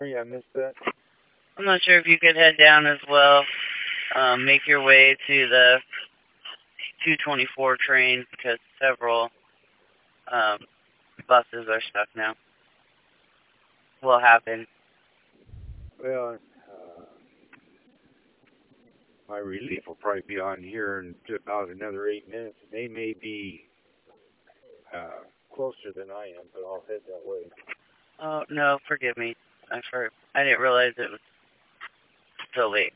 sorry, I missed that. I'm not sure if you could head down as well. Make your way to the 224 train because several buses are stuck now. Will happen. Well, my relief will probably be on here in about another 8 minutes. They may be closer than I am, but I'll head that way. Oh, no, forgive me. I didn't realize it was so late.